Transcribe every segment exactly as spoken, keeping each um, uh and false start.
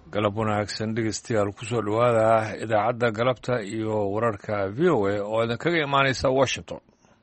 galab wanaagsan dhegeystayaal kusoo dhowaada idaacadda galabta iyo wararka v o a oo idinkaga imaanaysa washington.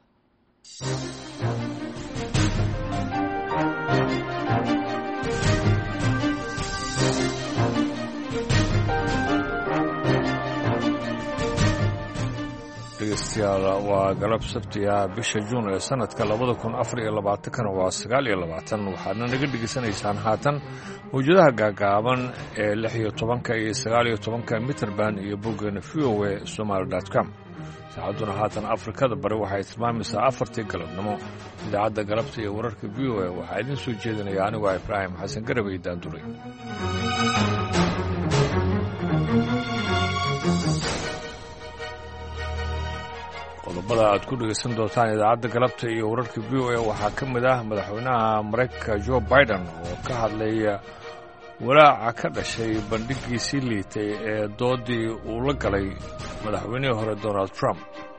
dhegeystayaal waa galab sabtiga bisha juun ee sanadka labada kun afar iyo labaatankana waa sagaal iyo labaatan waxaadna naga dhegeysanaysaan haatan mawjadaha gaagaaban ee lix iyo tobanka iyo sagaal iyo tobanka mitrband iyo boggeena v o a somaali dot com. saacadduna haatan afrikada bari waxay tilmaamaysaa afartii galabnimo. idaacadda galabta iyo wararka v o a waxaa idiin soo jeedinaya anigoo ibraahim xasan garabay daanduray. qodobada aad ku dhegaysan doontaan idaacadda galabta iyo wararka v o a waxaa ka mid ah madaxweynaha maraykanka joe biden oo ka hadlaya walaaca ka dhashay bandhigiisii liitay ee doodii uu la galay madaxweynihii hore donald trump.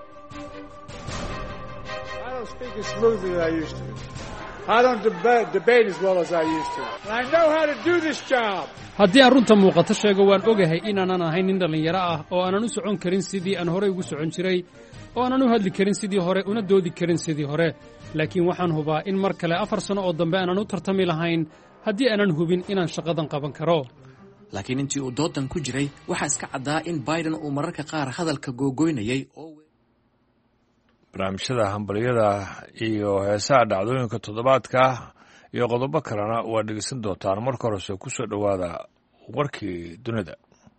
haddii aan runta muuqato sheego waan ogahay inaanan ahayn nin dhallinyaro ah oo aanan u socon karin sidii aan horey ugu socon jiray oo aanan u hadli karin sidii hore una doodi karin sidii hore laakiin waxaan hubaa in mar kale afar sanno oo dambe aanan u tartami lahayn haddii aanan hubin inaan shaqadan qaban karo. laakiin intii uu doodan ku jiray waxaa iska caddaa in biden uu mararka qaar hadalka googoynayay oo barnaamijyada hambalyada iyo heesaha dhacdooyinka toddobaadka iyo qodobo kalena waa dhegeysan doontaan. marka horese ku soo dhowaada warkii dunida.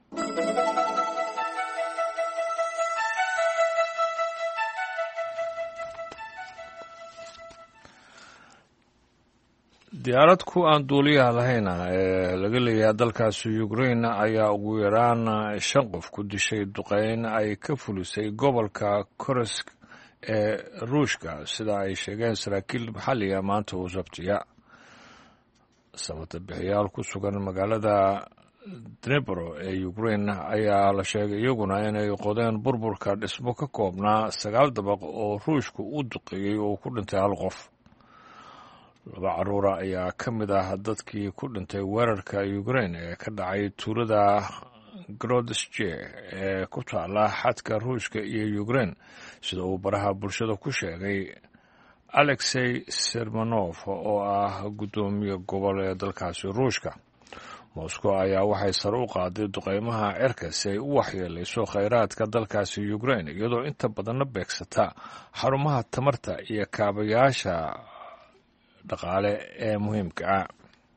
diyaarad ku aan duuliyaha lahayn ee laga leeyahay dalkaasi ukrain ayaa ugu yaraan shan qof ku dishay duqeyn ay ka fulisay gobolka korosk ee ruushka sida ay sheegeen saraakiil maxalliga maanta uu sabtiya. sabata bixiyaal ku sugan magaalada dnebro ee ukrain ayaa la sheegay iyaguna inay qodeen burburka dhismo ka koobnaa sagaal dabaq oo ruushku u duqeeyey oo ku dhintay hal qof. laba carruura ayaa ka mid ah dadkii ku dhintay weerarka ukrain ee ka dhacay tuulada grodisje ee ku taala xadka ruushka iyo ukrain sida uu baraha bulshada ku sheegay alexey sermanof oo ah guddoomiye gobol ee dalkaasi ruushka. moscow ayaa waxay sare u qaaday duqeymaha cirka si ay u waxyeelayso khayraadka dalkaasi ukrain iyadoo inta badanna beegsata xarumaha tamarta iyo kaabayaasha dhaqaale ee muhiimka ah.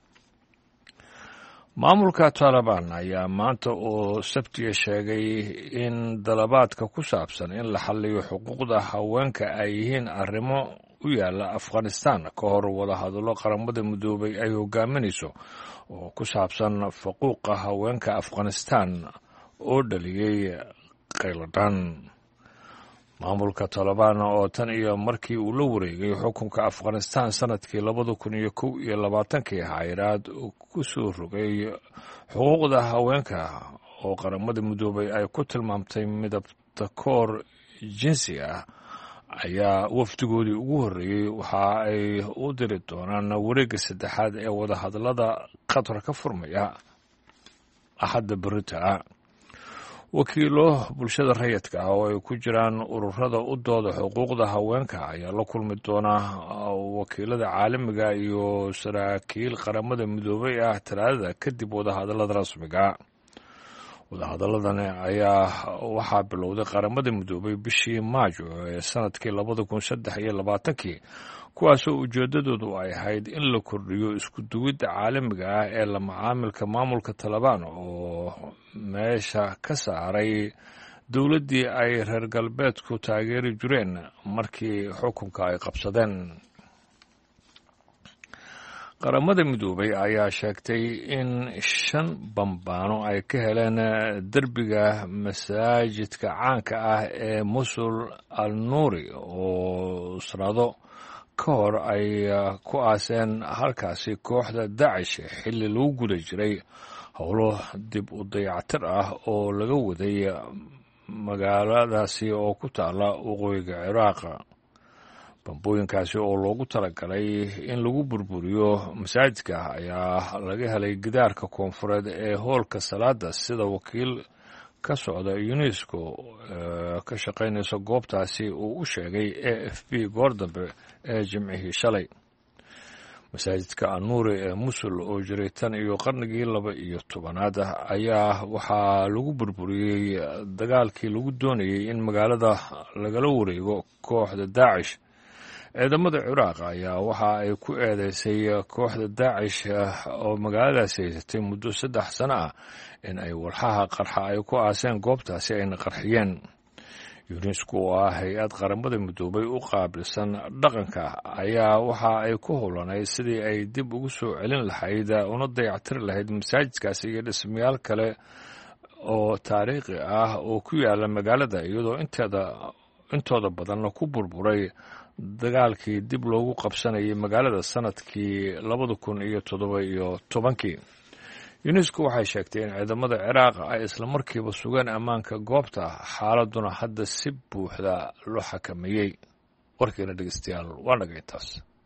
maamulka taliban ayaa maanta oo sabtiga sheegay in dalabaadka ku saabsan in la xalliyo xuquuqda haweenka ay yihiin arrimo u yaalla afghanistan ka hor wadahadallo qaramada midoobay ay hogaaminayso oo ku saabsan faquuqa haweenka afghanistan oo dhaliyey qayladhan. maamulka taliban oo tan iyo markii uu la wareegay xukunka afghanistan sanadkii labada kun iyo kow iyo labaatankii xayiraad ku soo rogay xuquuqda haweenka oo qaramada midoobay ay ku tilmaamtay midabta koor jinsi ah ayaa wafdigoodii ugu horreeyey waxa ay u diri doonaan wareegga saddexaad ee wadahadallada qatar ka furmaya axadda berita. wakiilo bulshada rayidka ah oo ay ku jiraan ururada u dooda xuquuqda haweenka ayaa la kulmi doona wakiilada caalamiga iyo saraakiil qaramada midoobay ah talaadada kadib wadahadallada rasmiga. wadahadaladani ayaa waxaa bilowday qaramada midoobay bishii maajo ee sanadkii labada kun saddex iyo labaatankii kuwaasoo ujeeddadoodu ay ahayd in la kordhiyo isku duwidda caalamiga ah ee la macaamilka maamulka taliban oo meesha ka saaray dowladdii ay reer galbeedku taageeri jireen markii xukunka ay qabsadeen. qaramada midoobay ayaa sheegtay in shan bambaano ay ka heleen derbiga masaajidka caanka ah ee musul al nuuri oo sanado ka hor ay ku aaseen halkaasi kooxda dacish xilli lagu guda jiray howlo dib u dayactir ah oo laga waday magaaladaasi oo ku taala waqooyiga ciraaq. bambooyinkaasi oo loogu talagalay in lagu burburiyo masaajidka ayaa laga helay gidaarka koonfureed ee hoolka salaada sida wakiil ka socda unesco ka shaqaynaysa goobtaasi uu u sheegay a f b goor dambe ee jimcihii shalay. masaajidka anuuri ee musul oo jiray tan iyo qarnigii laba iyo tobanaad ayaa waxaa lagu burburiyey dagaalkii lagu doonayey in magaalada lagala wareego kooxda daacish. ciidamada ciraaq ayaa waxa ay ku eedeysay kooxda daacish oo magaaladaasi haysatay muddo saddex sano ah in ay walxaha qarxa ay ku aaseen goobtaasi ayna qarxiyeen. unesco oo ah hay-ad qaramada midoobay u qaabilsan dhaqanka ayaa waxa ay ku howlanayd sidii ay dib ugu soo celin lahayd una dayactiri lahayd masaajidkaasi iyo dhismayaal kale oo taariikhi ah oo ku yaala magaalada iyadoo inteeda intooda badanna ku burburay dagaalkii dib loogu qabsanayay magaalada sanadkii labada kun iyo toddoba iyo tobankii. unesco waxay sheegtay in ciidamada ciraaq ay islamarkiiba sugeen ammaanka goobta, xaaladuna hadda si buuxda loo xakameeyey. warkiina dhegeystayaal waa naga intaas.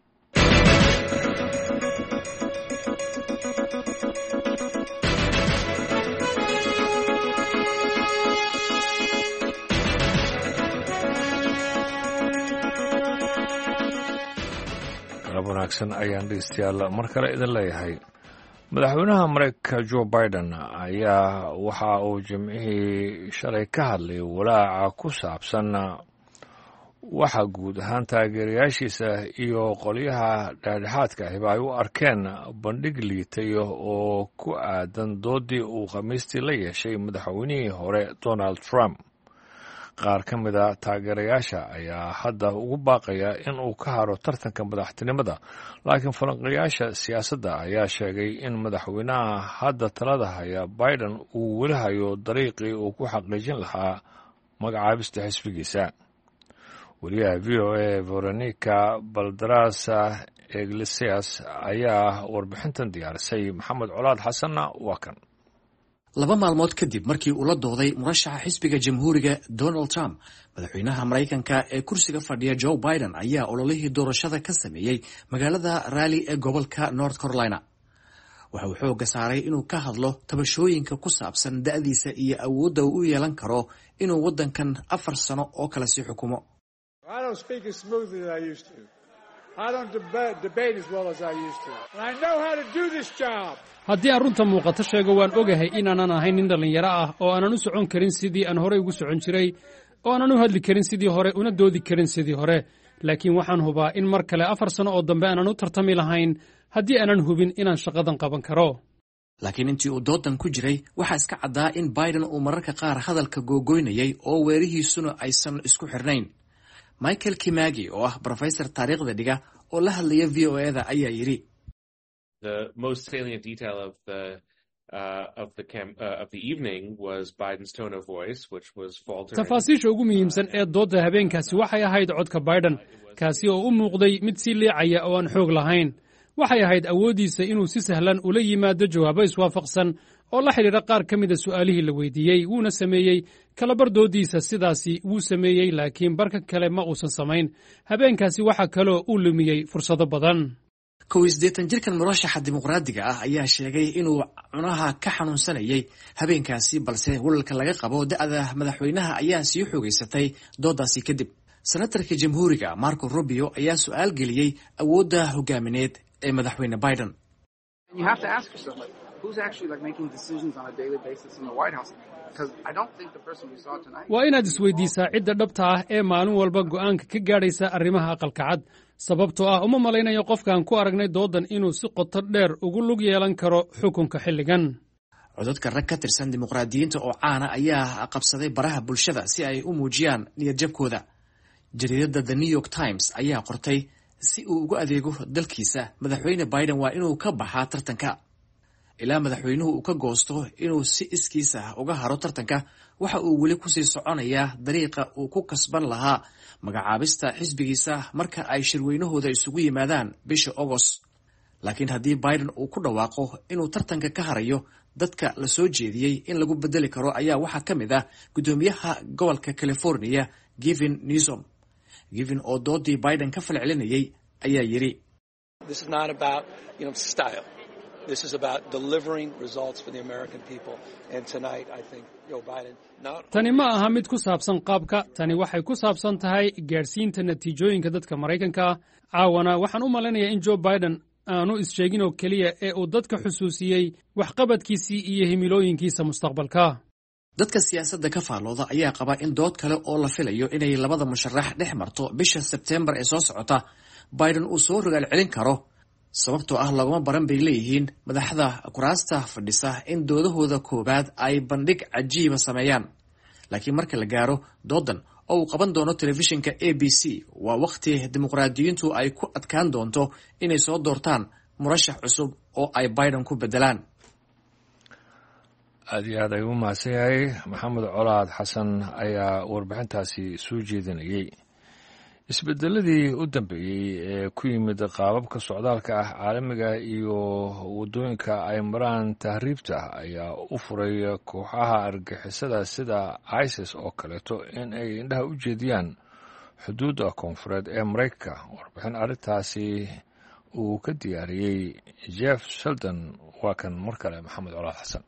galab wanaagsan ayaan dhegeystayaal mar kale idin leeyahay. madaxweynaha maraykanka joe biden ayaa waxa uu jimcihii shalay ka hadlay walaaca ku saabsan waxa guud ahaan taageerayaashiisa iyo qolyaha dhexdhexaadka ahiba ay u arkeen bandhig liitay oo ku aadan doodii uu khamiistii la yeeshay madaxweynihii hore donald trump. qaar ka mid a taageerayaasha ayaa hadda ugu baaqaya in uu ka haro tartanka madaxtinimada, laakiin falanqayaasha siyaasadda ayaa sheegay in madaxweynaha hadda talada haya biden uu weli hayo dariiqii uu ku xaqiijin lahaa magacaabista xisbigiisa. wariyaha v o a veronica baldarasa iglesias ayaa warbixintan diyaarisay. maxamed colaad xasanna waa kan. laba maalmood kadib markii uu la dooday murashaxa xisbiga jamhuuriga donald trump, madaxweynaha maraykanka ee kursiga fadhiya joe biden ayaa ololihii doorashada ka sameeyey magaalada raalli ee gobolka north carolina. waxa uu xooga saaray inuu ka hadlo tabashooyinka ku saabsan da'diisa iyo awoodda uu u yeelan karo inuu waddankan afar sano oo kale sii xukumo. haddii aan runta muuqato sheego, waan ogahay inaanan ahayn nin dhallinyaro ah oo aanan u socon karin sidii aan horey ugu socon jiray, oo aanan u hadli karin sidii hore una doodi karin sidii hore. laakiin waxaan hubaa in mar kale afar sano oo dambe aanan u tartami lahayn haddii aanan hubin inaan shaqadan qaban karo. laakiin intii uu doodan ku jiray waxaa iska caddaa in biden uu mararka qaar hadalka googoynayay oo weerihiisuna aysan isku xirnayn. michael kimagi oo ah brofesor taariikhda dhiga oo la hadlaya v o eda ayaa yidhi, The most salient detail of the uh, of the cam uh, of the evening was Biden's tone of voice, which was faltering. tafaasiisha ugu muhiimsan ee doodda habeenkaasi waxay ahayd codka Biden, kaasi oo u muuqday mid si liicaya oo aan xoog lahayn. waxay ahayd awooddiisa inuu si sahlan ula yimaado jawaabo iswaafaqsan oo la xidhiidha qaar ka mida su'aalihii la weydiiyey, wuuna sameeyey kalabar dooddiisa sidaasi wuu sameeyey, laakiin barka kale ma uusan samayn. habeenkaasi waxaa kaloo uu lumiyey fursado badan. kow iyo siddeetan jirkan murashaxa dimuqraadiga ah ayaa sheegay inuu cunaha ka xanuunsanayay habeenkaasi, balse walalka laga qabo da'da madaxweynaha ayaa sii xoogaysatay dooddaasi kadib. senatarka jamhuuriga marco rubio ayaa su'aal geliyey awoodda hogaamineed ee madaxweyne biden. waa inaad isweydiisaa cidda dhabta ah ee maalin walba go'aanka ka gaadhaysa arrimaha aqalka cad, sababtoo ah uma malaynayo qofkaan ku aragnay doodan inuu si qoto dheer ugu lug yeelan karo xukunka xilligan. codadka rag ka tirsan dimuqraadiyiinta oo caana ayaa qabsaday baraha bulshada si ay u muujiyaan niyadjabkooda. jariidadda the new york times ayaa qortay, si uu ugu adeego dalkiisa madaxweyne biden waa inuu ka baxaa tartanka. ilaa madaxweynuhu uu ka goosto inuu si iskiisa uga haro tartanka, waxa uu weli kusii soconayaa dariiqa uu ku kasban lahaa magacaabista xisbigiisa marka ay shirweynahooda isugu yimaadaan bisha agost. laakiin haddii biden uu ku dhawaaqo inuu tartanka ka harayo, dadka la soo jeediyey in lagu bedeli karo ayaa waxaa ka mid ah guddoomiyaha gobolka california gavin newsom. given oo doodii biden ka falcelinayay ayaa yidhi This is about delivering results for the American people. And tonight, I think Joe Biden not Tani ma aha mid ku saabsan qaabka, tani waxay ku saabsan tahay gaarsiinta natiijooyinka dadka Maraykanka. Caawana waxaan u maleynayaa in Joe Biden aanu isheegin oo keliya ee uu dadka xusuusiyey waxqabadkiisii iyo himilooyinkiisa mustaqbalka. Dadka siyaasadda ka faallooda ayaa qaba in dood kale oo la filayo inay labada musharax dhex marto bisha September ee soo socota Biden uu soo rogaal celin karo. sababtoo ah laguma baran bay leeyihiin madaxda kuraasta fadhisa in doodahooda koobaad ay bandhig cajiiba sameeyaan laakiin marka la gaaro doodan oo uu qaban doono telefishinka A B C waa waqti dimuqraadiyiintu ay ku adkaan doonto inay soo doortaan murashax cusub oo ay Biden ku bedelaan. aad iyo aad ayuu u mahadsan yahay maxamed colaad xasan ayaa warbixintaasi soo jeedinayay. isbedeladii u dambeeyey ee ku yimid qaababka socdaalka ah caalamiga iyo waddooyinka ay maraan tahriibta ayaa u furay kooxaha argixisada sida isis oo kaleeto in ay indhaha u jeediyaan xuduudda koonfureed ee maraykanka. warbixin arrintaasi uu ka diyaariyey jeff sheldon waa kan mar kale maxamed colaad xasan.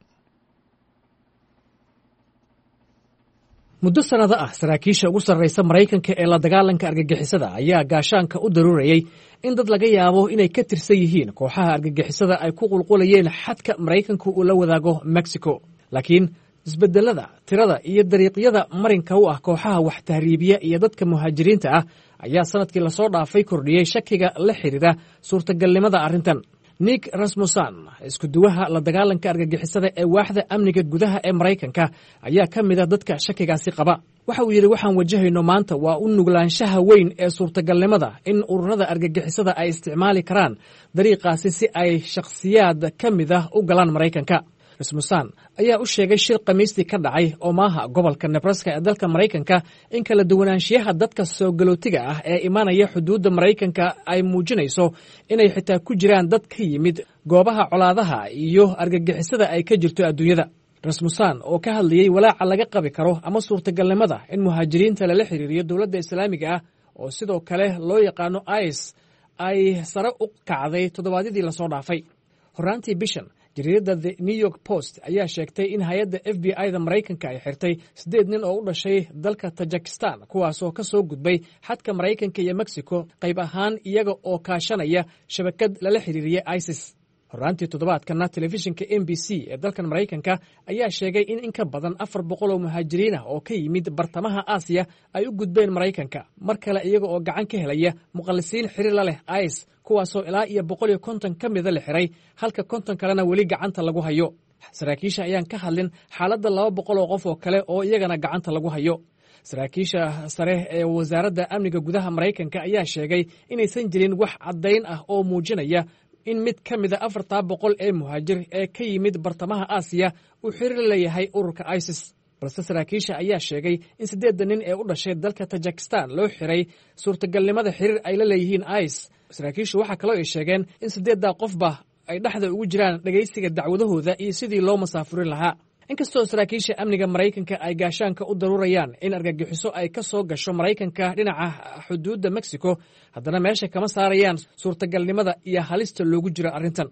muddo sanado ah saraakiisha ugu sarraysa Maraykanka ee la dagaalanka argagixisada ayaa gaashaanka u daruurayay in dad laga yaabo inay ka tirsan yihiin kooxaha argagixisada ay ku qulqulayeen xadka Maraykanku uu la wadaago Mexico. laakiin isbedelada tirada iyo dariiqyada marinka u ah kooxaha wax tahriibiya iyo dadka muhaajiriinta ah ayaa sanadkii la soo dhaafay kordhiyey shakiga la xiriira suurtagalnimada arrintan. Nick Rasmussen isku duwaha la dagaalanka argagixisada ee waaxda amniga gudaha ee Maraykanka ayaa ka mid ah dadka shakigaasi qaba. waxa uu yidhi waxaan wajahayno maanta waa u nuglaanshaha weyn ee suurtagalnimada in ururada argagixisada ay isticmaali karaan dariiqaasi si ay shakhsiyaad ka mid ah u galaan Maraykanka. Rasmussen ayaa u sheegay shir Khamiistii ka dhacay Omaha gobolka Nebraska ee dalka Maraykanka in kala duwanaanshiyaha dadka soo galootiga ah ee imaanaya xuduudda Maraykanka ay muujinayso inay xitaa ku jiraan dad ka yimid goobaha colaadaha iyo argagixisada ay ka jirto adduunyada. Rasmussen oo ka hadlayay walaaca laga qabi karo ama suurtagalnimada in muhaajiriinta lala xiriiriyo dowladda Islaamiga ah oo sidoo kale loo yaqaano I S ay sare u kacday toddobaadyadii la soo dhaafay. Horaantii bishan jariidada The New York Post ayaa sheegtay in hay'adda F B I da Maraykanka ay xirtay siddeed nin oo u dhashay dalka Tajikistan kuwaasoo ka soo gudbay xadka Maraykanka iyo Mexico qayb ahaan iyaga oo kaashanaya shabakad lala xiriiriyay ISIS. horaantii toddobaadkana telefishinka M B C ee dalkan Maraykanka ayaa sheegay in in ka badan afar boqol oo muhaajiriin ah oo ka yimid bartamaha Aasiya ay u gudbeen Maraykanka mar kale iyaga oo gacan ka helaya muqallisiin xiriir la leh I S kuwaasoo ilaa iyo boqol iyo konton ka mida la xiray halka konton kalena weli gacanta lagu hayo. saraakiisha ayaan ka hadlin xaaladda laba boqol oo qof oo kale oo iyagana gacanta lagu hayo. saraakiisha sare ee wasaaradda amniga gudaha Maraykanka ayaa sheegay inaysan jirin wax caddayn ah oo muujinaya in mid ka mida afartaa boqol ee muhaajir ee ka yimid bartamaha Aasiya uu xiriir leeyahay ururka ISIS. balse saraakiisha ayaa sheegay in siddeedda nin ee u dhashay dalka Tajikistan loo xiray suurtagalnimada xiriir ay la leeyihiin I S. saraakiishu waxaa kaloo ay sheegeen in siddeeddaa qofba ay dhexda ugu jiraan dhegaysiga dacwadahooda iyo sidii loo masaafurin lahaa. inkastoo saraakiisha amniga Maraykanka ay gaashaanka u daruurayaan in argagixiso ay ka soo gasho Maraykanka dhinaca xuduudda Mexico, haddana meesha kama saarayaan suurtagalnimada iyo halista loogu jiro arrintan.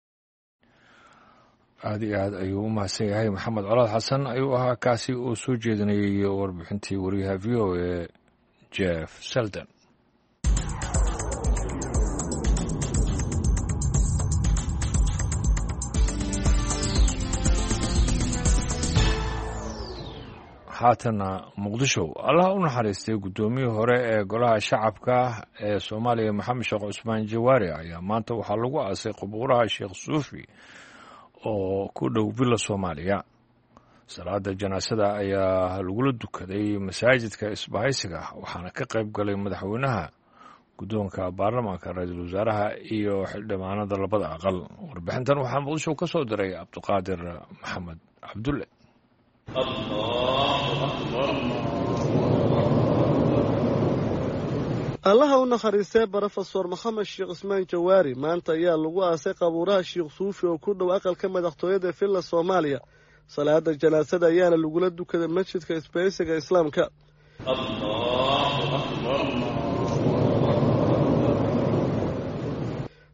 aad iyo aad ayuu u mahadsan yahay maxamed colaad xasan ayuu ahaa kaasi uu soo jeedinayay warbixintii wariyaha V O A Jeff Sheldon. haatana muqdisho allah u naxariistay guddoomiyii hore ee golaha shacabka ee Soomaaliya Maxamed Sheekh Cusmaan Jawaari ayaa maanta waxaa lagu aasay qubuuraha Sheekh Suufi oo ku dhow Villa Soomaaliya. salaada janaasada ayaa lagula dukaday masaajidka Isbahaysiga waxaana ka qayb galay madaxweynaha, guddoonka baarlamaanka, ra'iisul wasaaraha iyo xildhibaanada labada aqal. warbixintan waxaa muqdisho ka soo diray Cabdiqaadir Maxamed Cabdulle. allaha u naxariistay brofesor maxamed sheekh cusmaan jawaari maanta ayaa lagu aasay qabuuraha sheekh suufi oo ku dhow aqalka madaxtooyada Villa Soomaaliya. salaada janaasada ayaana lagula dukaday masjidka Isbahaysiga Islaamka. Allahu akbar.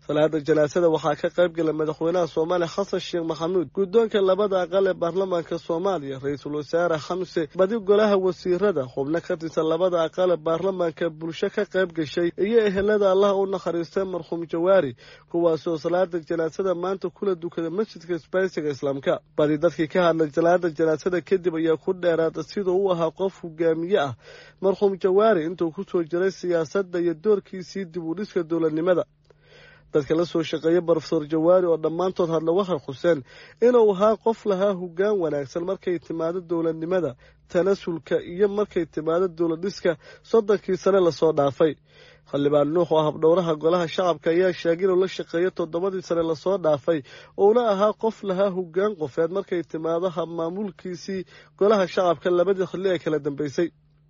salaada janaasada waxaa ka qayb galay madaxweynaha Soomaaliya Xasan Sheekh Maxamuud, guddoonka labada aqal ee baarlamaanka Soomaaliya, ra'iisul wasaare Xamse, badi golaha wasiirada, xubno ka tirsan labada aqal ee baarlamaanka, bulsho ka qayb gashay iyo ehelada Allah u naxariistay marxuum Jawaari, kuwaas oo salaada janaasada maanta kula dukaday masjidka Isbaahaysiga Islaamka. Badi dadkii ka hadlay salaada janaasada kadib ayaa ku dheeraaday sidoo uu ahaa qof hogaamiye ah marxuum Jawaari intuu ku soo jiray siyaasadda iyo doorkiisii dib u dhiska dowladnimada. dadka la soo shaqeeyay Professor Jawaari oo dhammaantood hadla waxay xuseen inuu ahaa qof lahaa hoggaan wanaagsan markay timaado dowladnimada, tanasulka iyo markay timaado dowlad dhiska soddonkii sane la soo dhaafay. xildhibaan Nuux oo habdhowraha golaha shacabka ayaa sheegay inuu la shaqeeyo toddobadii sane la soo dhaafay uuna ahaa qof lahaa hoggaan qofeed markay timaado maamulkiisii golaha shacabka labadii xilli ee kala dambeysay.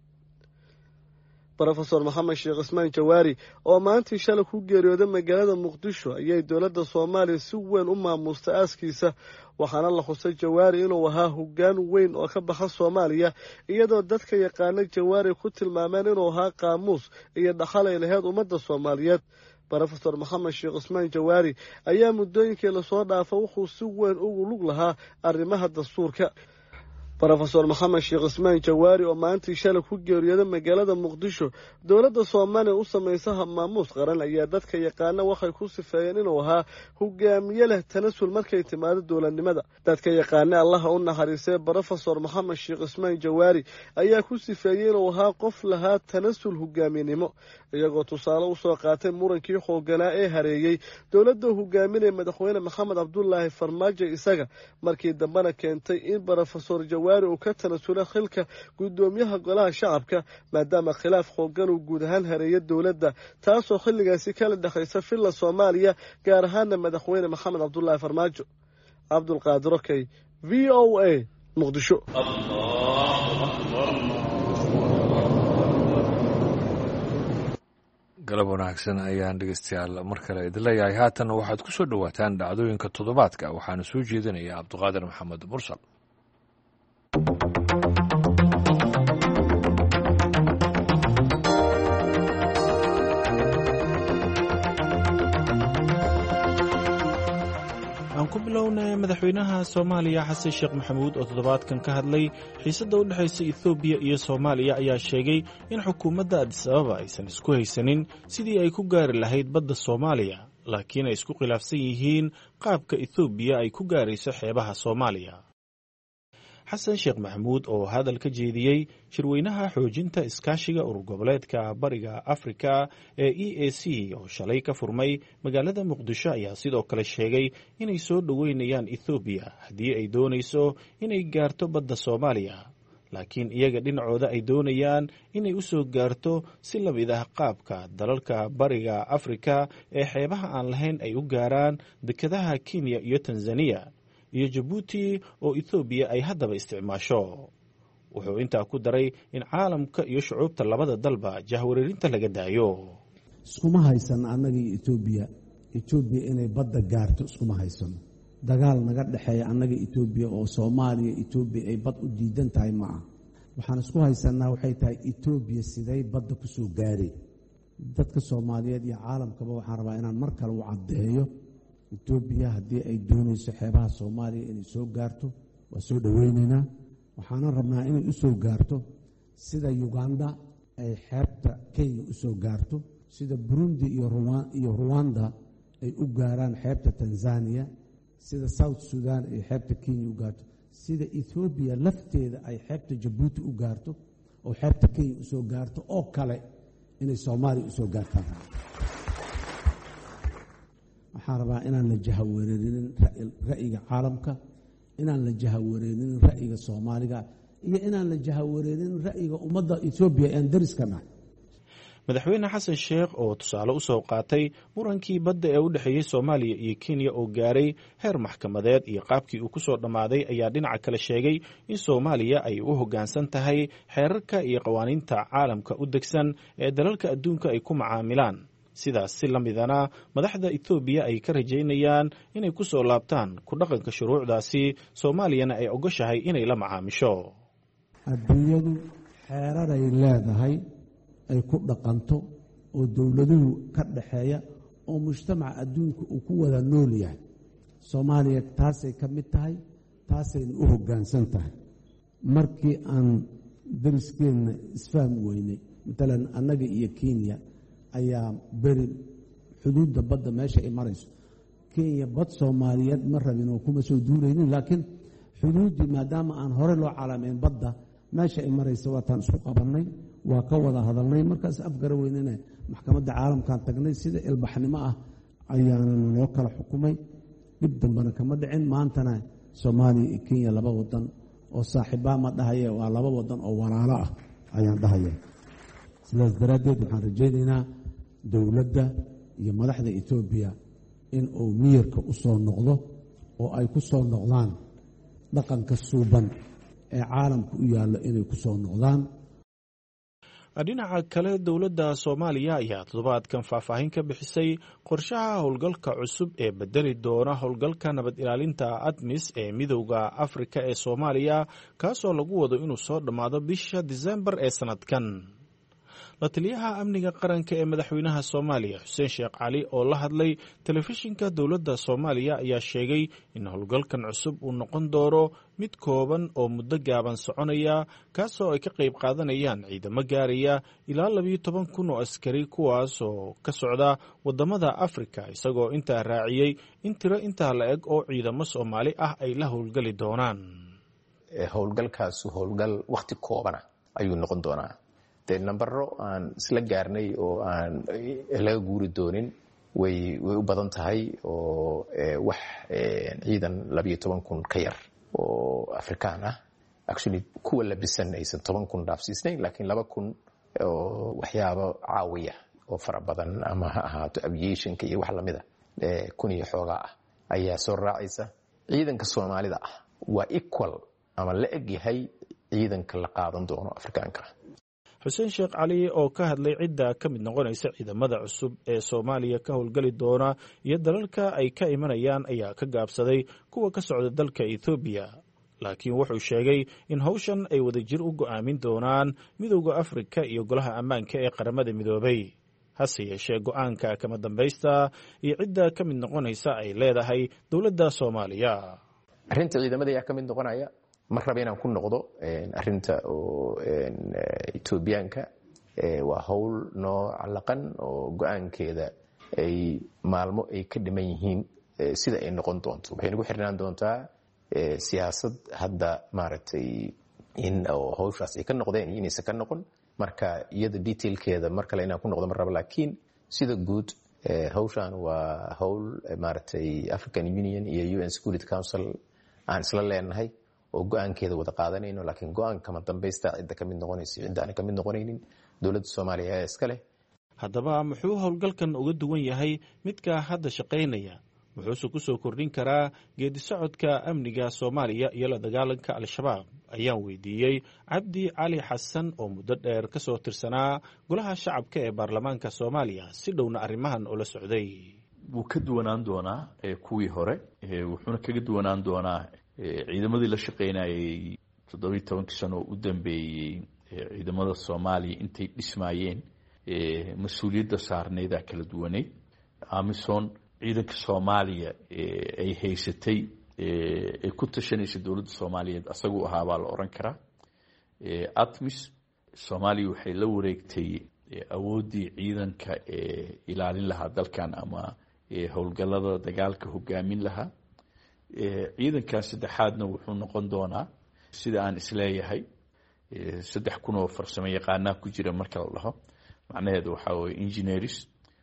Professor Maxamed Sheekh Ismaan Jawaari oo maantii shalay ku geeriyooday magaalada Muqdisho ayay dowladda Soomaaliya si weyn u maamustay aaskiisa, waxaana la xusay Jawaari inuu ahaa hoggaan weyn oo ka baxa Soomaaliya, iyadoo dadka yaqaana Jawaari ku tilmaameen inuu ahaa qaamuus iyo dhaxal ay lahayd ummadda Soomaaliyeed. Professor Maxamed Sheekh Ismaan Jawaari ayaa muddooyinkii la soo dhaafay wuxuu si weyn ugu lug lahaa arrimaha dastuurka. Professor Maxamed Sheekh Ismaan Jawaari oo maantii shalay ku geeriyooday magaalada Muqdisho, dowladda Soomaaliya u sameysay maamuus qaran ayaa dadka yaqaana waxay ku sifeeyeen inuu ahaa hogaamiye leh tanasul markay timaado dowladnimada. dadka yaqaana Allah u naxariistay Professor Maxamed Sheekh Ismaan Jawaari ayaa ku sifeeyay inuu ahaa qof lahaa tanasul hogaaminimo, iyagoo tusaale u soo qaatay murankii xooganaa ee hareeyay dowladda hogaaminaya madaxweyne Maxamed Cabdullaahi Farmaajo isaga markii dambana keentay in Professor Jawaari uu ka tanasula xilka gudoomiyaha golaha shacabka maadaama khilaaf xoogan uu guud ahaan hareeyay dowladda, taasoo xilligaasi kala dhaxaysa filla Soomaaliya gaar ahaan madaxweyne Maxamed Cabdullaahi Farmaajo. Cabdulqaadir Okey, V O A, Muqdisho. galab wanaagsan ayaan dhegeystayaal mar kale idin leeyahay. haatanna waxaad ku soo dhowaataan dhacdooyinka toddobaadka, waxaana soo jeedinaya Cabdiqaadir Maxamed Mursal. aan ku bilownay madaxweynaha Soomaaliya Xasan Sheekh Maxamuud oo toddobaadkan ka hadlay xiisadda u dhaxaysa Itoobiya iyo Soomaaliya ayaa sheegay in xukuumadda Addis Ababa aysan isku haysanin sidii ay ku gaari lahayd badda Soomaaliya, laakiin ay isku khilaafsan yihiin qaabka Itoobiya ay ku gaarayso xeebaha Soomaaliya. xasan sheekh maxamuud oo hadal ka jeediyey shirweynaha xoojinta iskaashiga urur goboleedka bariga Afrika ee E A C oo shalay ka furmay magaalada Muqdisho ayaa sidoo kale sheegay inay soo dhaweynayaan Itoobiya haddii ay doonayso inay gaarto badda Soomaaliya, laakiin iyaga dhinacooda ay doonayaan inay u soo gaarto si la mid ah qaabka dalalka bariga Afrika ee xeebaha aan lahayn ay u gaaraan dekedaha Kenya iyo Tanzania iyo Djibouti oo Itoobiya ay haddaba isticmaasho. wuxuu intaa ku daray in caalamka iyo shucuubta labada dalba jahwareerinta laga daayo. iskuma haysan annagii Itoobiya Itoobiya inay badda gaarto iskuma haysan. dagaal naga dhaxeeya annaga Itoobiya oo Soomaaliya Itoobiya ay bad u diidan tahay ma aha. waxaan isku haysanaa waxay tahay Itoobiya siday badda ku soo gaari. dadka Soomaaliyeed iyo caalamkaba waxaan rabaa inaan mar kale u caddeeyo Itoobiya haddii ay doonayso xeebaha Soomaaliya inay soo gaarto waa soo dhaweynaynaa. waxaana rabnaa inay u soo gaarto sida Uganda ay xeebta Kenya u soo gaarto, sida Burundi iyo Rwanda ay u gaaraan xeebta Tanzania, sida South Sudan ay xeebta Kenya u gaarto, sida Ethiopia lafteeda ay xeebta Djibouti u gaarto oo xeebta Kenya u soo gaarto oo kale inay Soomaaliya u soo gaartaan. waxaan rabaa inaan la jahawareerinin ra'yiga caalamka, inaan la jahawareerinin ra'yiga Soomaaliga iyo inaan la jahawareerinin ra'yiga ummadda Itoobiya ee dariska ah. madaxweyne xasan sheekh oo tusaale u soo qaatay murankii badda ee u dhexeeyay Soomaaliya iyo Kenya oo gaaray heer maxkamadeed iyo qaabkii uu ku soo dhamaaday ayaa dhinaca kale sheegay in Soomaaliya ay u hoggaansan tahay xeerarka iyo qawaaniinta caalamka u degsan ee dalalka adduunka ay ku macaamilaan. sidaas si la midana madaxda Itoobiya ay ka rajaynayaan inay ku soo laabtaan ku dhaqanka shuruucdaasi, Soomaaliyana ay ogoshahay inay la macaamisho. adduunyadu xeeraray leedahay ay ku dhaqanto oo dowladuhu ka dhaxeeya oo mujtamaca adduunka uu ku wada nool yahay soomaaliya taasay ka mid tahay, taasayna u hoggaansan tahay. markii aan dariskeenna isfahmi weynay matalan annaga iyo kenya ayaa beri xuduudda badda meesha ay marayso, kenya bad soomaaliyeed ma rabin oo kuma soo duulaynin, laakiin xuduuddii maadaama aan hore loo calaamayn badda meesha ay maraysa waataan isku qabannay, waa ka wada hadalnay. markaas afgara weynana maxkamadda caalamkaan tagnay, sida ilbaxnimo ah ayaana loo kala xukumay, dhib dambena kama dhicin. maantana soomaaliya iyo kenya laba wadan oo saaxiibbaa ma dhahaye, waa laba wadan oo walaalo ah ayaan dhahaya. sidaas daraaddeed waxaan rajaynaynaa dowladda iyo madaxda etoobiya in uu miyirka u soo noqdo oo ay ku soo noqdaan dhaqanka suuban ee caalamka u yaallo inay ku soo noqdaan. dhinaca kale dowladda soomaaliya ayaa toddobaadkan faahfaahin ka bixisay qorshaha howlgalka cusub ee bedeli doona howlgalka nabad ilaalinta admis ee midowda afrika ee soomaaliya, kaasoo lagu wado inuu soo dhammaado bisha disembar ee sanadkan. la taliyaha amniga qaranka ee madaxweynaha soomaaliya xuseen sheekh cali oo la hadlay telefishinka dowladda soomaaliya ayaa sheegay in howlgalkan cusub uu noqon doono mid kooban oo muddo gaaban soconaya, kaasoo ay ka qayb qaadanayaan ciidamo gaaraya ilaa labiyo toban kun oo askari, kuwaas oo ka socda wadamada afrika, isagoo intaa raaciyey in tiro intaa la eg oo ciidamo soomaali ah ay la howlgali doonaan. howlgalkaasu howlgal wakhti koobana ayuu noqon doonaa. dee nambaro aan isla gaarnay oo aan laga guuri doonin way way u badan tahay, oo wax ciidan labiyo toban kun ka yar oo afrikaan ah. actually kuwa labisan aysan toban kun dhaafsiisnayn, laakiin laba kun oo waxyaabo caawiya oo fara badan, ama ha ahaato aviationka iyo wax lamida kun iyo xoogaa ah ayaa soo raacaysa. ciidanka soomaalida ah waa equal ama la eg yahay ciidanka la qaadan doono afrikaanka. xuseen sheekh cali oo ka hadlay cidda ka mid noqonaysa ciidamada cusub ee soomaaliya ka howlgali doona iyo dalalka ay ka imanayaan ayaa ka gaabsaday kuwa ka socda dalka ethoobiya, laakiin wuxuu sheegay in howshan ay wadajir u go'aamin doonaan midowda afrika iyo golaha ammaanka ee qaramada midoobay. hase yeeshee go'aanka kama dambaysta iyo cidda ka mid noqonaysa ay leedahay dowladda soomaaliya. arrinta ciidamada ayaa ka mid noqonaya. ma raba inaan ku noqdo arrinta oo etoobiyaanka, waa howl noo calaqan oo go-aankeeda ay maalmo ay ka dhiman yihiin sida ay noqon doonto. waxay nagu xirnaan doontaa siyaasad hadda maaragtay in howshaas ay ka noqdeen iyo inaysan ka noqon. marka iyada detailkeeda mar kale inaan ku noqdo ma raba, laakiin sida guud howshan waa howl maaragtay African Union iyo U N Security Council aan isla leenahay oo go-aankeeda wada qaadanayno, laakiin go-aanka kama dambaysta cidda ka mid noqonaysa cidda aan ka mid noqonaynin dowladda Soomaaliya ayaa iska leh. haddaba muxuu howlgalkan uga duwan yahay midka hadda shaqaynaya? muxuuse ku soo kordhin karaa geedi socodka amniga Soomaaliya iyo la dagaalanka al-shabaab? ayaan weydiiyey cabdi cali xasan oo muddo dheer ka soo tirsanaa golaha shacabka ee baarlamaanka Soomaaliya, si dhowna arrimahan ula socday. wuu ka duwanaan doonaa kuwii hore, wuxuuna kaga duwanaan doonaa ciidamadii la shaqaynayay toddobiyo tobankii sano oo u dambeeyey. ciidamada Soomaaliya intay dhismaayeen mas-uuliyadda saarneeda kala duwaneyd. amisom ciidanka Soomaaliya ay haysatay ay ku tashanaysa dowladda Soomaaliyeed asaguu ahaa baa la oran karaa. atmis Soomaaliya waxay la wareegtay awooddii ciidanka ee ilaalin lahaa dalkan ama howlgallada dagaalka hogaamin lahaa. ciidankan saddexaadna wuxuu noqon doonaa sida aan isleeyahay saddex kun oo farsamo yaqaanaa ku jira marka la dhaho. macnaheedu waxaa weye engineers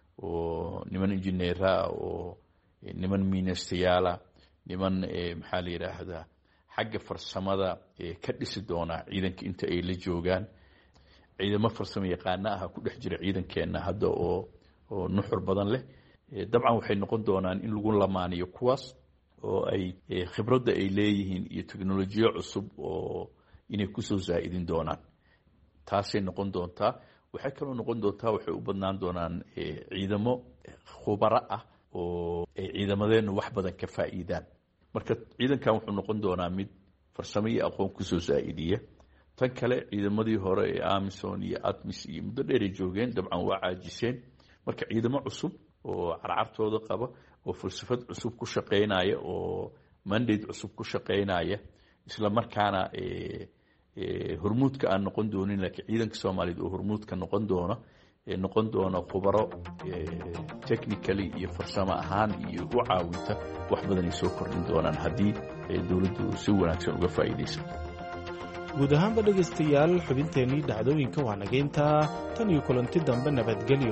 oo niman engineera oo niman miinastayaala, niman maxaa la yidhaahdaa xagga farsamada ka dhisi doonaa ciidanka inta ay la joogaan. ciidamo farsamo yaqaana ah ku dhex jira ciidankeenna hadda oo oo nuxur badan leh. dabcan waxay noqon doonaan in lagu lamaaniyo kuwaas oo ay khibradda ay leeyihiin iyo teknolojiyo cusub oo inay kusoo zaa'idin doonaan. taasay noqon doontaa. waxay kaloo noqon doontaa waxay u badnaan doonaan ciidamo khubaro ah oo ay ciidamadeennu wax badan ka faa'iidaan. marka ciidankan wuxuu noqon doonaa mid farsamo iyo aqoon kusoo zaa'idiya. tan kale ciidamadii hore ee amisom iyo atmis iyo muddo dheeray joogeen, dabcan waa caajiseen. marka ciidamo cusub oo carcartooda qaba oo falsafad cusub ku shaqaynaya oo mandate cusub ku shaqaynaya isla markaana hormuudka aan noqon doonin laakiin ciidanka Soomaaliyeed oo hormuudka noqon doona noqon doona khubaro technically iyo farsamo ahaan iyo u caawinta wax badan ay soo kordhin doonaan haddii dowladdu si wanaagsan uga faa'iidaysato. guud ahaanba dhegaystayaal xubinteennii dhacdooyinka waa nageyntaa tan iyo kulanti dambe nabadgelyo.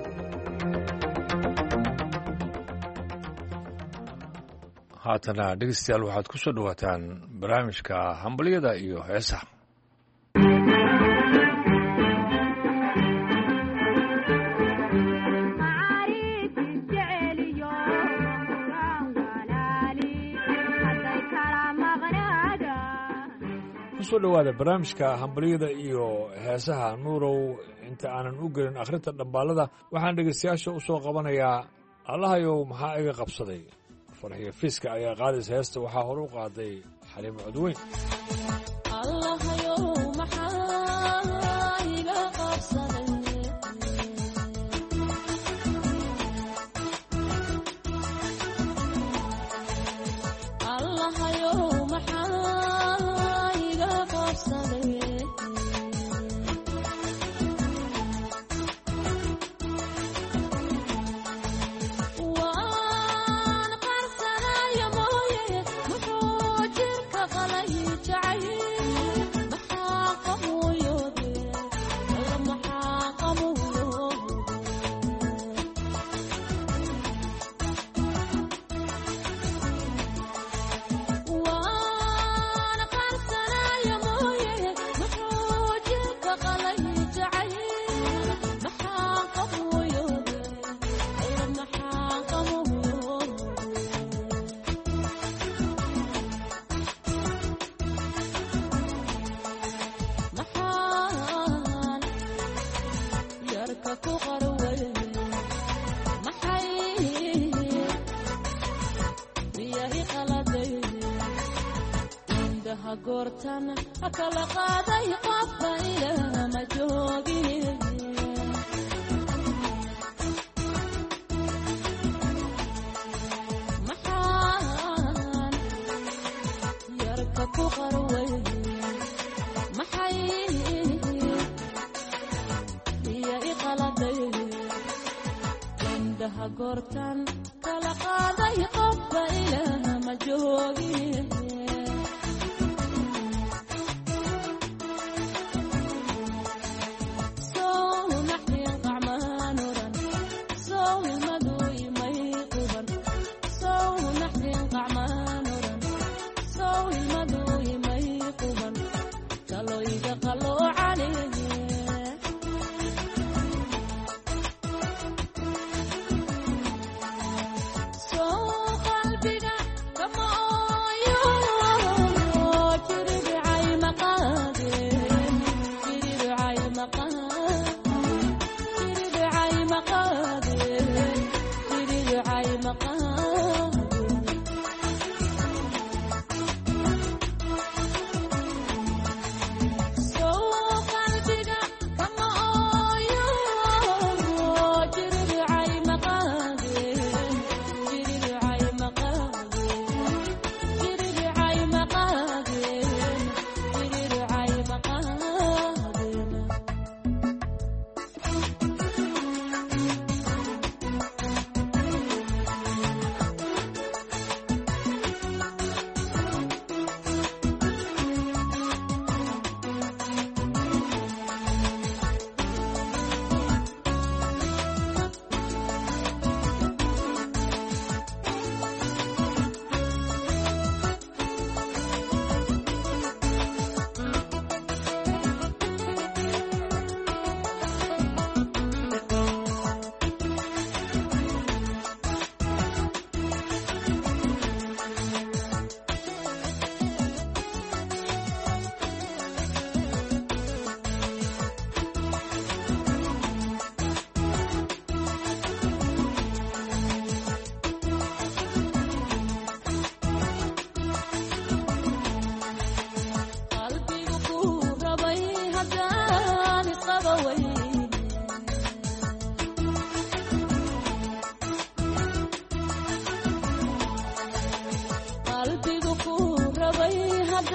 haatana dhegaystayaal waxaad ku soo dhawaataan barnaamijka hambalyada iyo heesaha. kusoo dhawaada barnaamijka hambalyada iyo heesaha. nuurow, inta aanan u gelin akhrinta dhambaalada waxaan dhegaystayaasha u soo qabanayaa allahayow maxaa iga qabsaday. farxiyo fiiska ayaa qaadaysa heesta, waxaa hore u qaaday xaliimo codweyn. Come on, you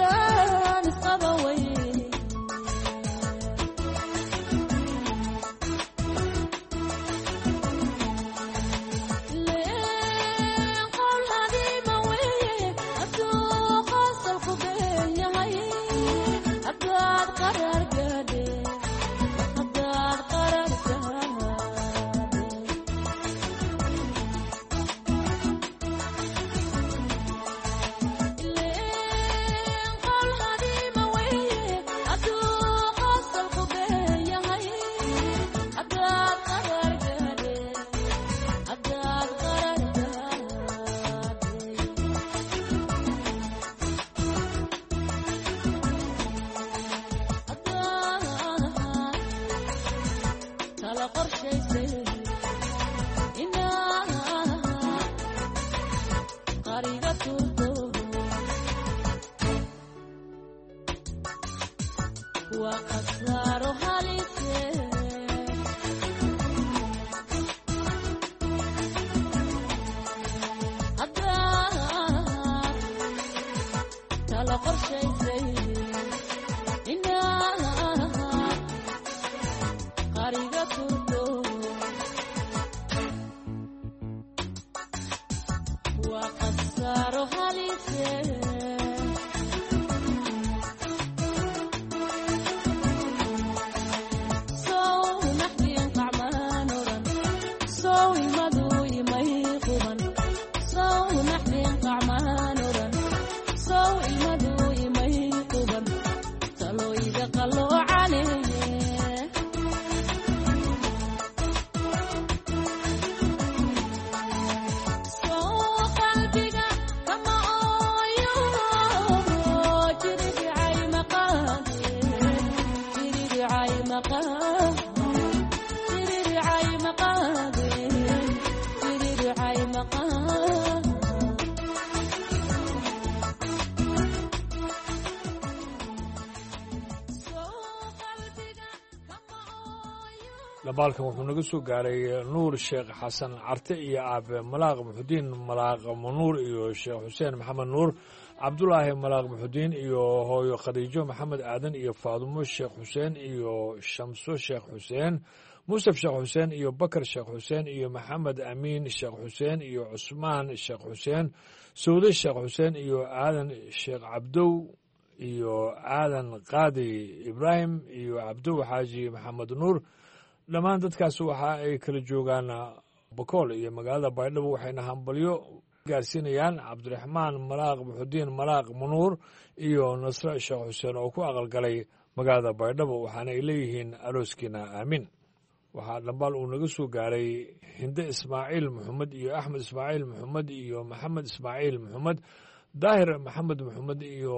labaalkan wuxuu naga soo gaaray nuur sheekh xasan carte iyo aabe malaaq muxudiin malaaq manuur iyo sheekh xuseen maxamed nuur cabdulaahi malaaq muxudiin iyo hooyo khadiijo maxamed aadan iyo faadumo sheekh xuseen iyo shamso sheekh xuseen muusef sheekh xuseen iyo bakar sheekh xuseen iyo maxamed amiin sheekh xuseen iyo cusmaan sheekh xuseen sawde sheekh xuseen iyo aadan sheekh cabdow iyo aadan qaadi ibraahim iyo cabdow xaaji maxamed nuur dhammaan dadkaas waxa ay kala joogaan bakool iyo magaalada baydhabo waxayna hambalyo gaarsiinayaan cabdiraxmaan malaaq muxudiin malaaq manuur iyo nasre sheekh xuseen oo ku aqalgalay magaalada baydhabo waxaana ay leeyihiin arooskiina aamin waxaa dhambaal uu naga soo gaaray hinde ismaaciil maxamed iyo axmed ismaaciil maxamed iyo maxamed ismaaciil maxamed daahir maxamed maxamed iyo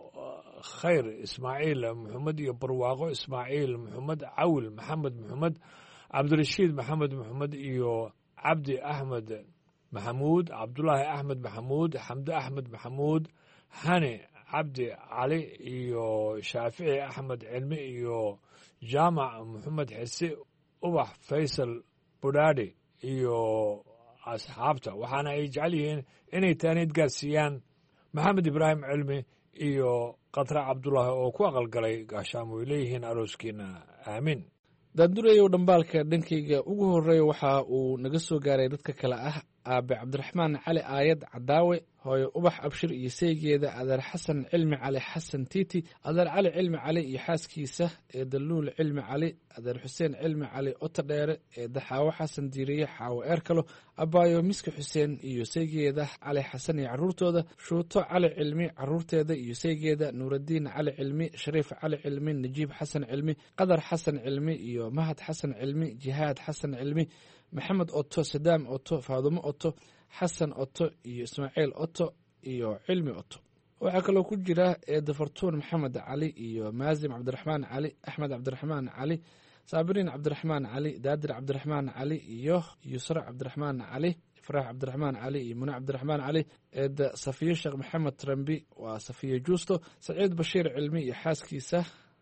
khayr ismaaciil maxamed iyo barwaaqo ismaaciil maxamed cawil maxamed maxamed cabdirashiid maxamed maxamed iyo cabdi axmed maxamuud cabdulaahi axmed maxamuud xamde axmed maxamuud hani cabdi cali iyo shaafici axmed cilmi iyo jaamac maxamed xise ubax faysal budhaadhi iyo asxaabta waxaana ay jecel yihiin inay taaniid gaarsiiyaan maxamed ibraahim cilmi iyo khatra cabdulaahi oo ku aqalgalay gaashaamo ay leeyihiin arooskiina aamin daandureyow dhambaalka dhankayga ugu horreeya waxa uu naga soo gaaray dadka kale ah aabe cabdiraxmaan cali aayad cadaawe hooyo ubax abshir iyo saygeeda adeer xasan cilmi cali xasan tiiti adeer cali cilmi cali iyo xaaskiisa ee daluul cilmi cali adeer xuseen cilmi cali oto dheere ee daxaawo xasan diiriye xaawo eerkalo abaayo miski xuseen iyo saygeeda cali xasan iyo carruurtooda shuuto cali cilmi carruurteeda iyo saygeeda nuuradiin cali cilmi shariif cali cilmi najiib xasan cilmi qadar xasan cilmi iyo mahad xasan cilmi jihaad xasan cilmi maxamed oto sadaam oto faadumo oto xasan oto iyo ismaaciil oto iyo cilmi oto waxaa kaloo ku jira eedafartuun maxamed cali iyo maasim cabdiraxmaan cali axmed cabdiraxmaan cali saabiriin cabdiraxmaan cali daadir cabdiraxmaan cali iyo yusra cabdiraxmaan cali farax cabdiraxmaan cali iyo mune cabdiraxmaan cali eeda safiye sheekh maxamed trambi waa safiye juusto saciid bashiir cilmi iyo xaaskiisa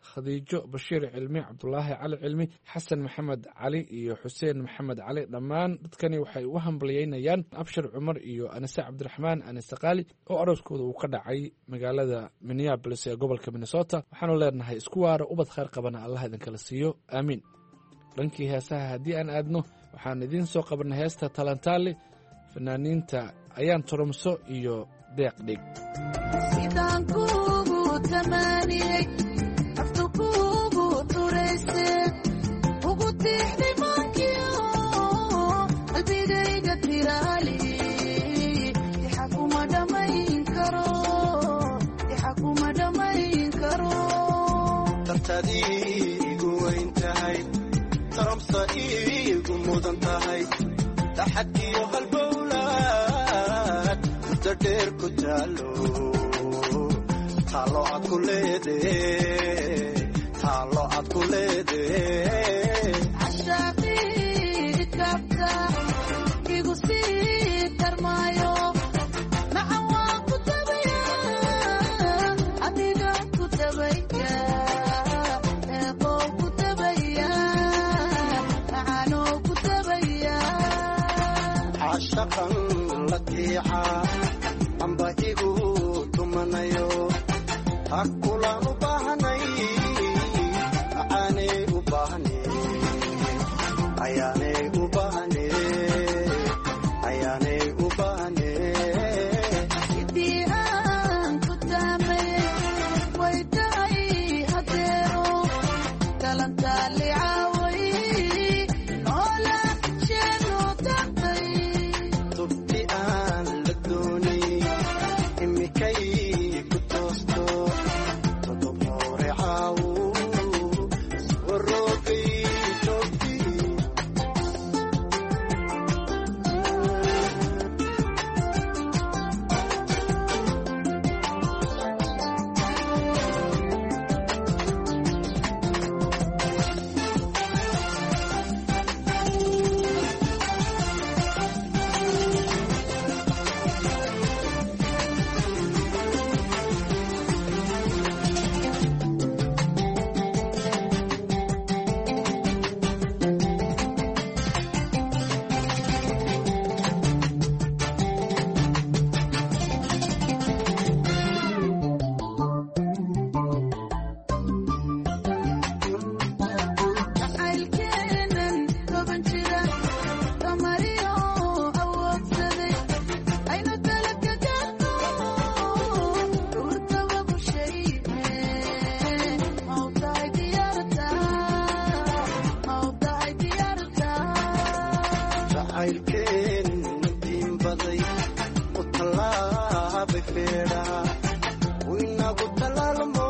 khadiijo bashiir cilmi cabdulaahi cali cilmi xasan maxamed cali iyo xuseen maxamed cali dhammaan dadkani waxay u hambalyeynayaan abshir cumar iyo anise cabdiraxmaan anise qaali oo arooskooda uu ka dhacay magaalada minneabolis ee gobolka minnesota waxaanu leenahay isku waara ubad khayr qabana allah idinkala siiyo aamiin. dhankii heesaha haddii aan aadno waxaan idiin soo qabanay heesta talantaali fanaaniinta ayaan turumso iyo deeq dhig. sidaan kuugu tamaaniyey aftu kuugu turayse ugu tiixday maankiyo qalbigayga tiraali ixa kuma dhammayn karo ixa kuma dhammayn karo dartadii igu weyn tahay taramsa iigu mudan tahay daxadkiyo halbowlaad muddo dheer ku taalo taalo aad ku leede taalo aad ku leede cashaaqii kabta igu sii tarmaayo macan waan ku tabaya adigaan ku tabaya eeqoo ku tabaya macanoo ku tabaya cashaqan la kiica amba igu tumanayo hakulaan u baahnay macaanay u baahne ayaanay u baahne ayaanay u baahne sidii aan ku taamay way tahay hadeero talantaali caaway noola sheeno taqay tubti aan la doonay imikay ku toosto todob hore caawo warroogay joogti jacaylkeenan toban jira damariyo awoodsaday aynu dalabka gaarno dhurtaba bushayne mawtahay diyaarta mawtahay diyaarta jacaylkeen diin baday u tallaabay feedhaa winagu tallaalmo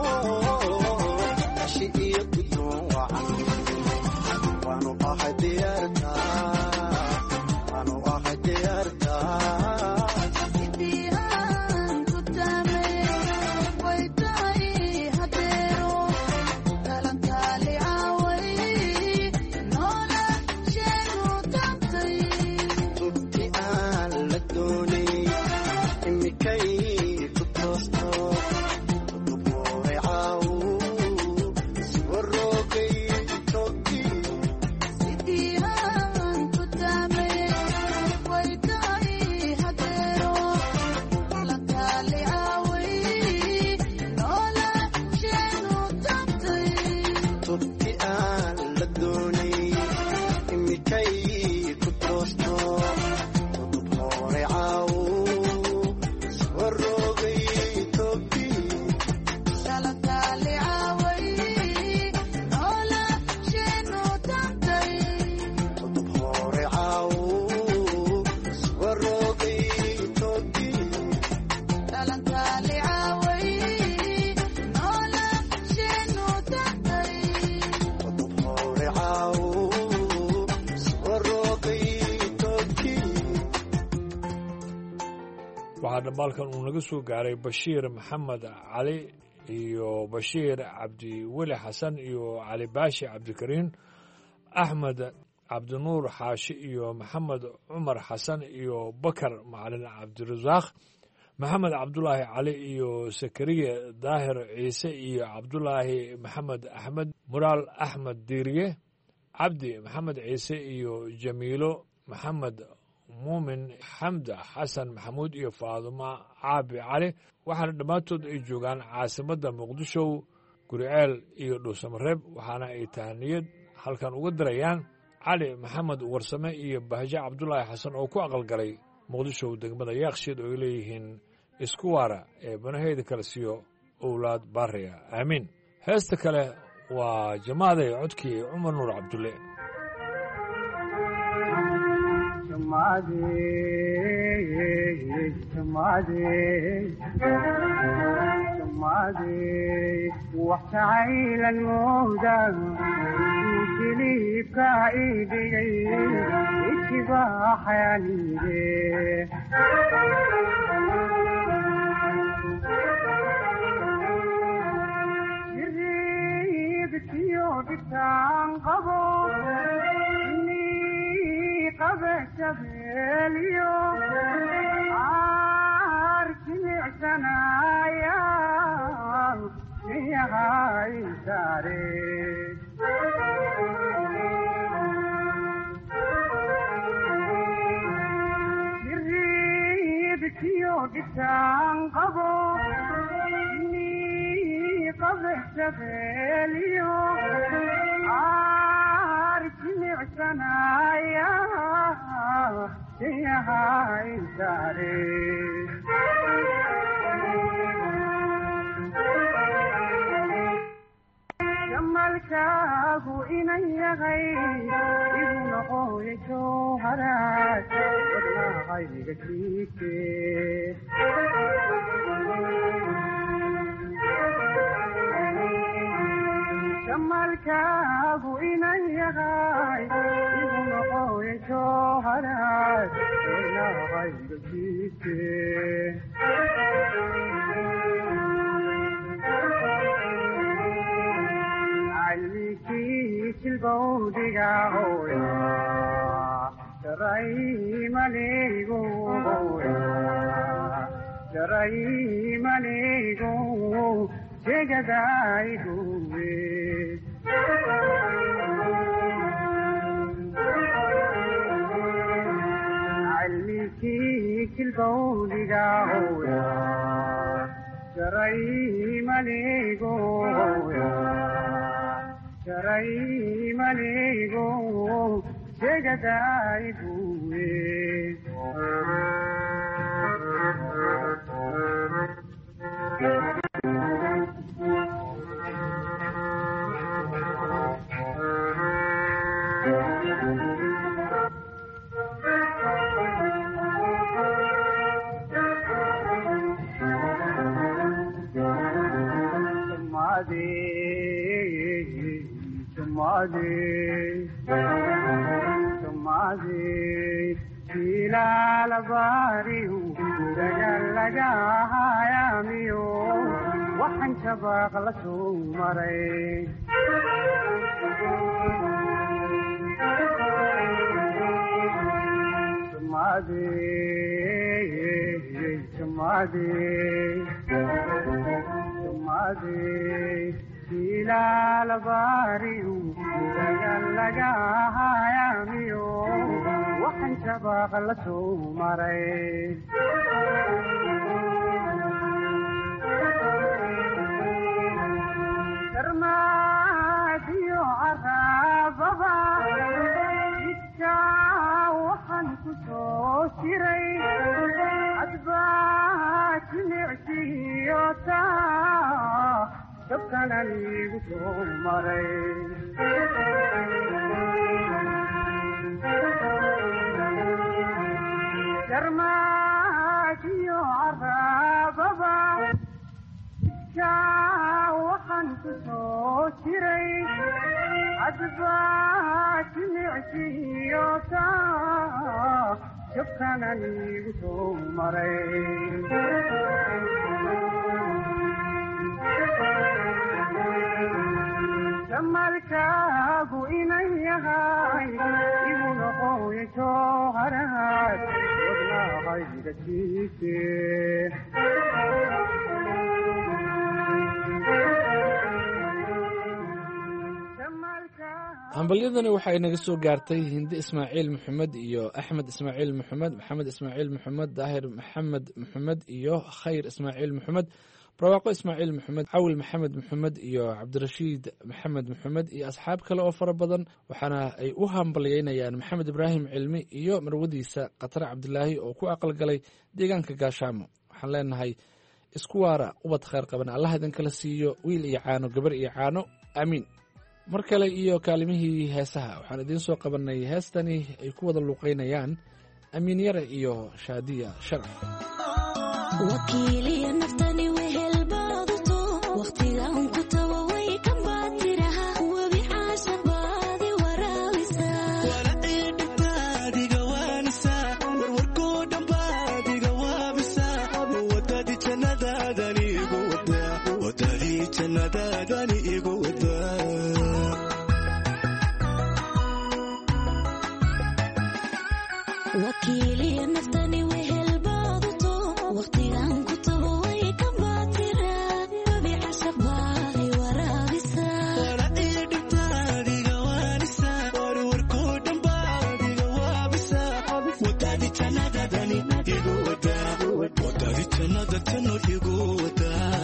ashi iyo guddoon wacan waanu ahay diyaarta waanu ahay diyaarta sidii aan ku taamay way tahay hadeero talantaali caaway noola sheenu tantay tubti aan la doonay imikay ku toosto todob hore caawo warroogay joogti sidii aan ku taamay way tahay hadeero talantaali caaway noola sheenu tantay tubti aan la doonay imikay ku toosto todob hore caawo warroogay joogti talantaali caaway noola sheenu tantay todob hore caawo warroogay joogti talantaali caaway noola sheenu tantay todob hore caawo warroogay joogti waxaa dhambaalkan uu naga soo gaaray bashiir maxamed cali iyo bashiir cabdiweli xasan iyo cali baashi cabdikariin axmed cabdinuur xaashi iyo maxamed cumar xasan iyo bakar macalin cabdirasaaq maxamed cabdulaahi cali iyo sakariye daahir ciise iyo cabdulaahi maxamed axmed muraal axmed diiriye cabdi maxamed ciise iyo jamiilo maxamed muumin xamda xasan maxamuud iyo faaduma caabi cali waxaana dhammaantood ay joogaan caasimadda muqdisho guriceel iyo dhuusamareeb waxaana ay tahaniyad halkan uga dirayaan cali maxamed warsame iyo bahje cabdulaahi xasan oo ku aqalgalay muqdisho degmada yaakshiid oo ay leeyihiin isku waara ee banaheeda kale siiyo owlaad baariya aamiin heesta kale waa jamaaday codkii cumar nuur cabdulle waxtacaylan mooda jiliibka idhigay itibaaxayanide jiriibkiyo dhibtaan qabo qabe shabeeliyo aar jimicsanaya miyahay saare jiriibkiyo dhibtaan qabo qabe shabeeliyo aar jimicsanaya miyahay saare jamalkaagu inan yahay igu noqoya jowharaad wadnahayga jiite jamalkaagu inan yahay igu noqoya jowharaad wadnahayga jiite jilbowdiga hooya jaraymaleygu hooya jaraymaleygu jegadayguwe callikii jilbowdiga hooya jaraymaleygu hooya jaraymaleygu jegadayguwe ilaalabariyu dagalagahayamiyo waxaan shabaaq la soo maray ilaalabariyu dagalagahayamiyo waxaan shabaaq la soo maray darmaadiyo caraababa jidkaa waxaan ku soo jiray adbaa jimicsiyo taa dabkanan igu soo maray darmaadiyo caraababa jidkaa waxaan ku soo jiray adbaa jimicsiyo taa dabkanan igu soo maray jamalkaagu inan yahay igu noqoya jooharaad wadnaaqayga siise hambalyadani waxay naga soo gaartay hindi ismaaciil maxamed iyo axmed ismaaciil maxamed maxamed ismaaciil maxamed daahir maxamed maxamed iyo khayr ismaaciil maxamed barwaaqo ismaaciil maxamed cawil maxamed maxamed iyo cabdirashiid maxamed maxamed iyo asxaab kale oo fara badan waxaana ay u hambalyeynayaan maxamed ibraahim cilmi iyo marwadiisa khatare cabdilaahi oo ku aqalgalay deegaanka gaashaamo waxaan leenahay isku waara ubad khayr qaban allah idinkala siiyo wiil iyo caano gabar iyo caano aamiin mar kale iyo kaalimihii heesaha waxaan idiin soo qabanay heestani ay ku wada luuqaynayaan amiin yare iyo shaadiya sharaf wakiiliya naftani wehel baaduto waqtigan ku tawa way ka baatiraha webi caasha baadi waraabisa walacii dhibtaadiga waanisa warwarkoo dhan baadiga waabisa wadadii jannadaadani igu wadaa wadadii jannadaadani igu wadaa wakiiliya naftani wehel baaduto waqtigan ku tawa way ka baatira webi caasha baadi waraabisa walacii dhibtaadiga waanisa warwarkoo dhan baadiga waabisa wadadii jannadaadani igu wadaa wadadii jannadaadani igu wadaa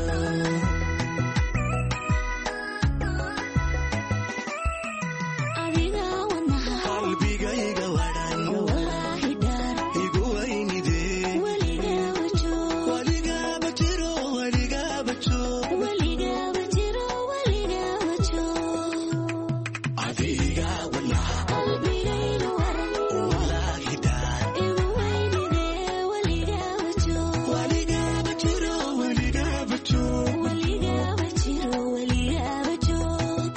adiga wadnaha qalbigayga wadhan walaahi dhaar igu weynidee weligaaba joog waligaaba jiro waligaaba joog weligaaba jiro weligaaba joog adiga wadnaha qalbigayga waran walaahi daar igu weynidee weligaaba joog waligaaba jiro waligaaba joog weligaaba jiro weligaaba joog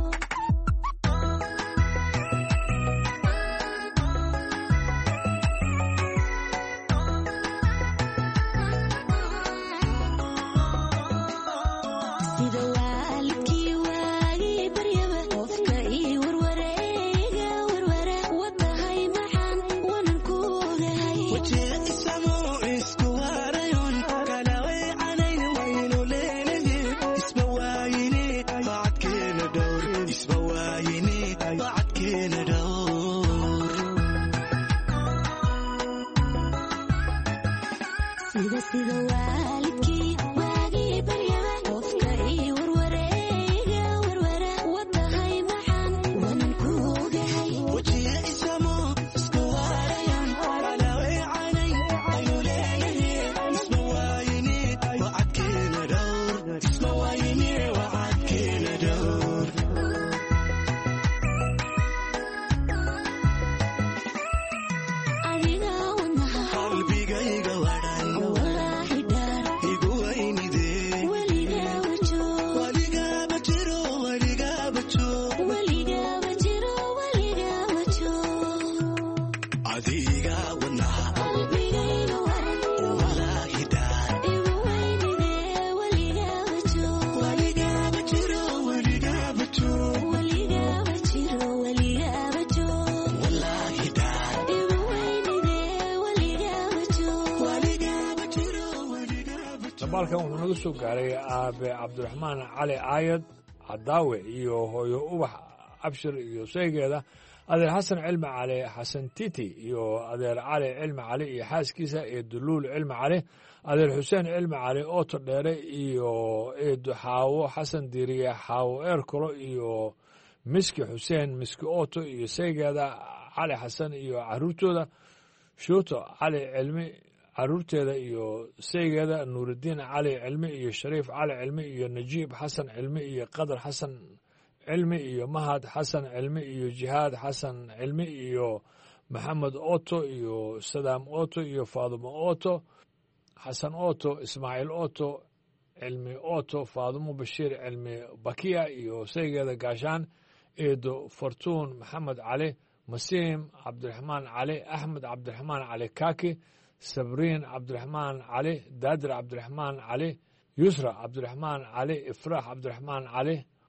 sida waalidkii waagii baryaba qofka ii warwareega warwara watahay maxaan wanan ku ogahay wajee isamo isku waarayon kala weecanayn waynu leenahe isma waayine bacadkeena dhowr isma waayine bacadkeena dhowr sida sida waalidkii waagii baryaba qofka ii warwareega warwara watahay maxaan wanan ku ogahay wajee isamo isku waarayon kala weecanayn waynu leenahe isma waayine bacadkeena dhowr isma waayine bacadkeena dhowr adiga wadnaha qalbigayga wadhan walaahi dhaar igu weynidee weligaaba joog waligaaba jiro waligaaba joog weligaaba jiro weligaaba joog adiga wadnaha qalbigayga waran walaahi daar igu weynidee weligaaba joog waligaaba jiro waligaaba joog weligaaba jiro weligaaba joog walaahi daar igu weynidee weligaaba joog waligaaba jiro waligaaba dabaalkan wuxuu naga soo gaaray aabe cabdiraxmaan cali aayad cadaawe iyo hooyo ubax abshir iyo saygeeda adeer xasan cilmi cali xasan titi iyo adeer cali cilmi cali iyo xaaskiisa iyo duluul cilmi cali adeer xuseen cilmi cali ooto dheere iyo eedo xaawo xasan diiriye xaawo eerkolo iyo miski xuseen miski ooto iyo saygeeda cali xasan iyo caruurtooda shuuto cali cilmi caruurteeda iyo saygeeda nuurudiin cali cilmi iyo shariif cali cilmi iyo najiib xasan cilmi iyo qadar xasan cilmi iyo mahad xasan cilmi iyo jihaad xasan cilmi iyo maxamed oto iyo sadaam oto iyo faadumo oto xasan oto ismaaciil oto cilmi oto faadumo bashiir cilmi bakiya iyo saygeeda gaashaan eedo fartuun maxamed cali masiim cabdiraxmaan cali axmed cabdiraxmaan cali kaki sabriin cabdiraxmaan cali daadir cabdiraxmaan cali yusra cabdiraxmaan cali ifraax cabdiraxmaan cali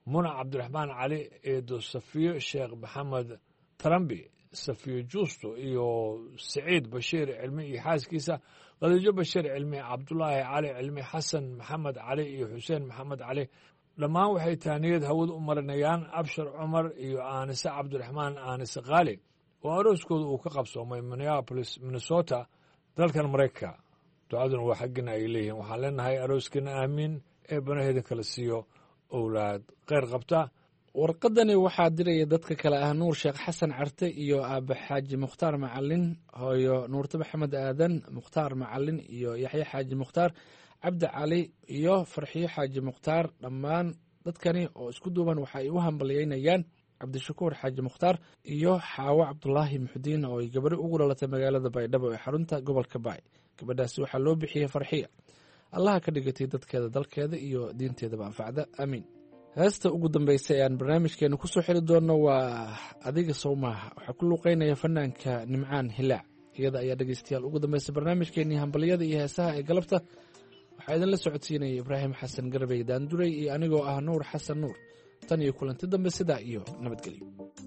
muna cabdiraxmaan cali eedo safiyo sheekh maxamed tarambi safiyo juusto iyo siciid bashiir cilmi iyo xaaskiisa khadiijo bashiir cilmi cabdulaahi cali cilmi xasan maxamed cali iyo xuseen maxamed cali dhammaan waxay taaniyad hawad u marinayaan abshar cumar iyo aanise cabdiraxmaan aanise khaali oo arooskooda uu ka qabsoomay minneapolis minnesota dalkan maraykanka ducaduna waa xaggina ay leeyihiin waxaan leenahay arooskina aamiin ee banaheeda kala siiyo owlaad kheyr qabta warqadani waxaa diraya dadka kale ah nuur sheekh xasan carte iyo aabe xaaji mukhtaar macalin hooyo nuurte maxamed aadan mukhtaar macalin iyo yaxye xaaji mukhtaar cabdi cali iyo farxiyo xaaji mukhtaar dhammaan dadkani oo isku duuban waxa ay u hambalyeynayaan cabdishakuur xaaji mukhtaar iyo xaawo cabdulaahi muxudiin oo ay gabari ugu dhalatay magaalada baydhabo ee xarunta gobolka baay gabadhaasi waxaa loo bixiyey farxiya allaha ka dhigatay dadkeeda dalkeeda iyo diinteedaba anfacda aamiin heesta ugu dambaysa ee aan barnaamijkeena ku soo xiri doonno waa adiga sowmaaha waxaa ku luuqeynaya fanaanka nimcaan hilaac iyada ayaa dhegeystayaal ugu dambaysa barnaamijkeenii hambalyada iyo heesaha ee galabta waxaa idinla socodsiinaya ibraahim xasan garbey daanduray iyo anigoo ah nuur xasan nuur tan iyo kulanti dambe sidaa iyo nabadgelyo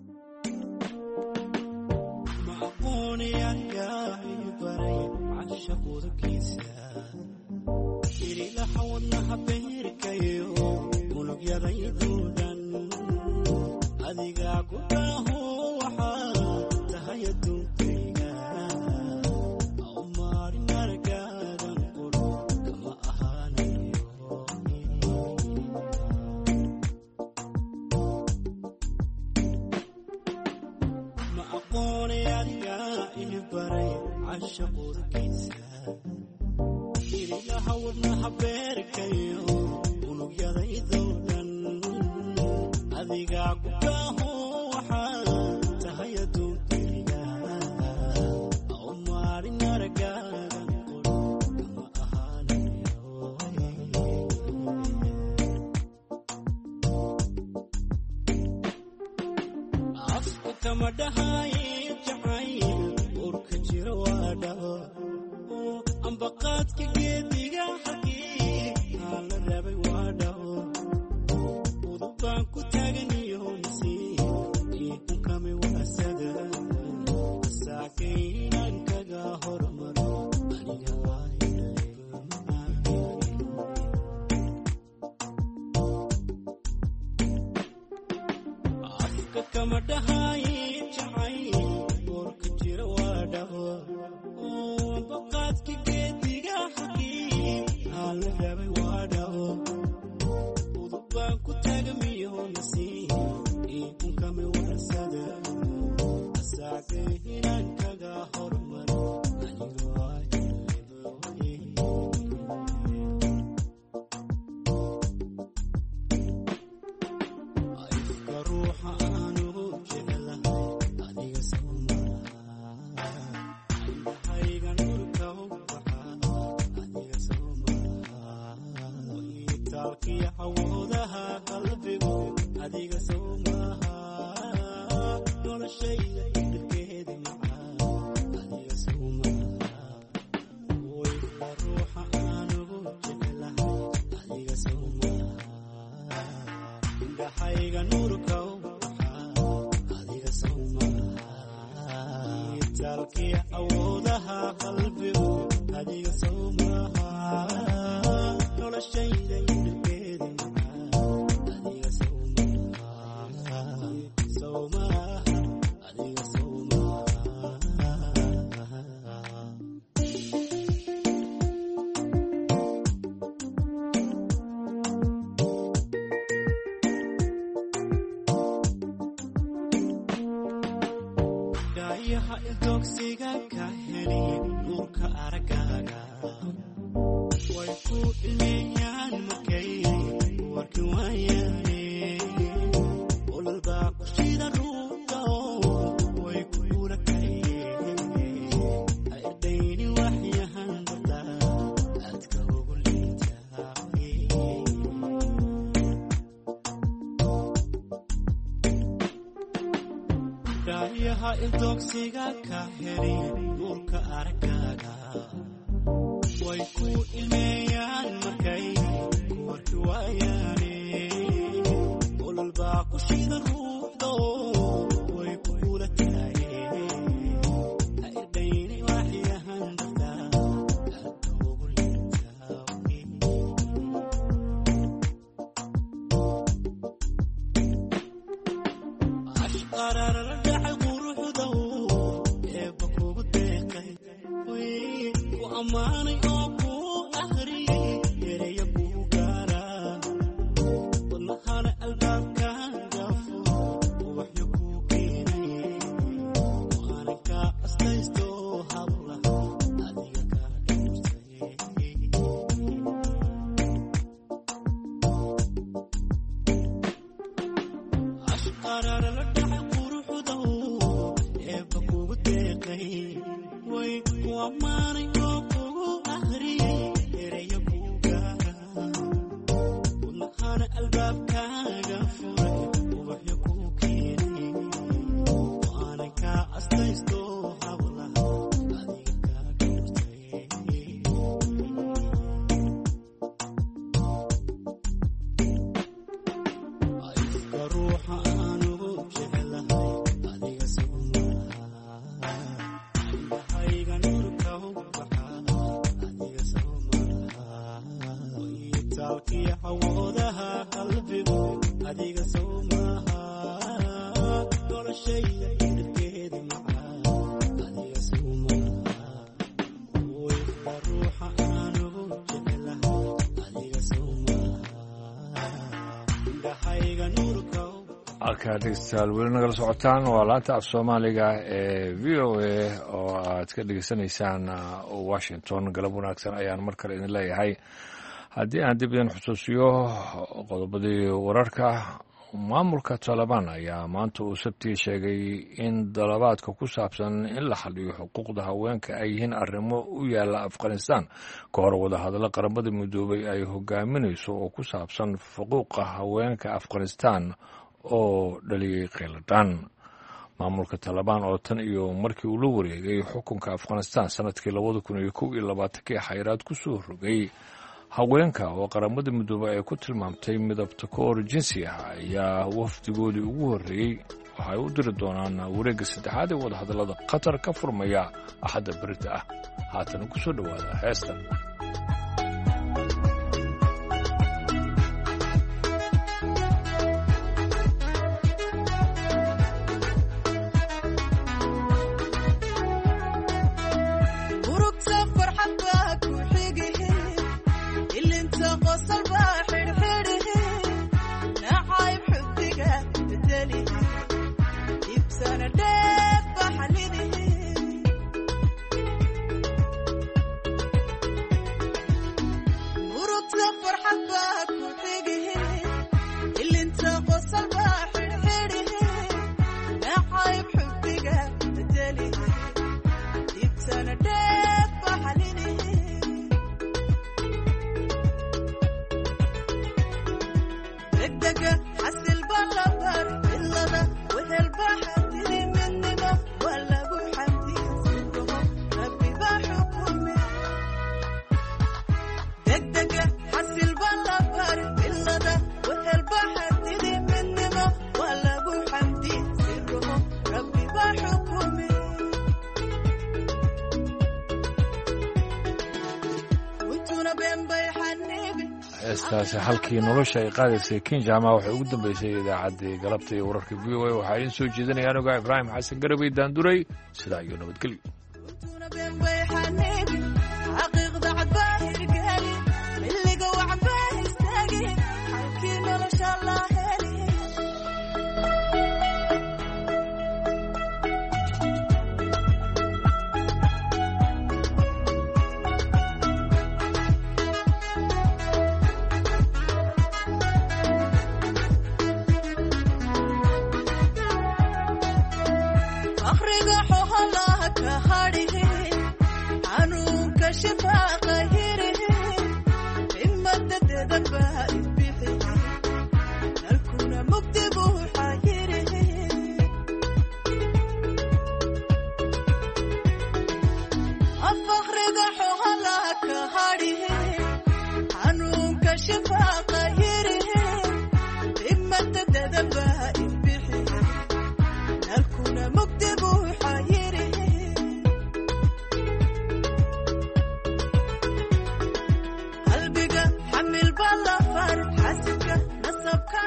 adigaa ku dhaaho waxaa tahay aduunkayga u maarin argaadan quro kama ahaanayo ma aqoonay adigaa ii baray cashaqurkiisa irilaha wadnaha beerkayo unugyadaydoo dhan adigaa ku dhaaho waxaa tahay aduunkayga u maarin argaadan quro kama ahaanayo afka kama dhahaye jacayl urka jiro waa dhaho ambaqaadka geediga xagii aan la rabay waa dhaho udubaan ku taaganiyo nasiib iinkame waasaga saakaynan kaga hormaro aniga afka kama dhahaye jacayl urka jiro waa dhaho ambaqaadka geediga xagii aan la rabay waa dhaho udubaan ku taagamiyo nasiib iinkame waasaga saakaynan kaga hormaro aniga ifka ruuxa aanu jecelahay adiga sowmaaha indhahayga nurka u baxa adiga sowmaaha itaalkiyo awoodaha qalbigu adiga sowmaaha noloshayda dhirkeeda macaa adiga sowmaaha ifka ruuxa aanu jecelahay adiga sowmaaha indhahayga nurka u baxa adiga sowmaaha itaalkiyo awoodaha qalbigu adiga sowmaaha noloshayda dhirkeeda macaa adiga sowmaaha sowmaaha adiga sowmaaha gaayaha ildoogsiga ka heliye nuurka aragaaga way ku ilmeeyaan markay warki waayaane ololbaa ku shida ruuga way ku urakaye ha irdhayni waxyahan bada aadka ugu liitaay gaayaha ildoogsiga ka heliye nuurka aragaaga way ku ilmeeyaan markay warki waayaane halkaa dhegeystayaal weli nagala socotaan waa laanta af soomaaliga ee v o a oo aad ka dhegeysanaysaan washington. galab wanaagsan ayaan mar kale idin leeyahay. haddii aan dib idin xusuusiyo qodobadii wararka, maamulka Taliban ayaa maanta uu sabti sheegay in dalabaadka ku saabsan in la xaliyo xuquuqda haweenka ay yihiin arrimo u yaala Afghanistan ka hor wada hadallo qaramada midoobay ay hogaaminayso oo ku saabsan xuquuqa haweenka Afghanistan oo dhaliyay qiiladaan. maamulka Taliban oo tan iyo markii uu la wareegay xukunka Afghanistan sanadkii labada kun iyo kow iyo labaatankii xayiraad ku soo rogay haweenka oo qaramada midoobay ay ku tilmaamtay midabta koor jinsi ah ayaa wafdigoodii ugu horreeyey waxay u diri doonaan wareegga saddexaad ee wadahadallada Qatar ka furmaya axadda berita ah. haatan ku soo dhowaada heestan. heestaasi halkii nolosha ay qaadaysay Kinjama waxay ugu dambeysay idaacaddii galabta iyo wararka V O A. waxaa idin soo jeedinaya aniga Ibrahim Xasan Garabay Daanduray. sidaa iyo nabadgelyo. شفاقه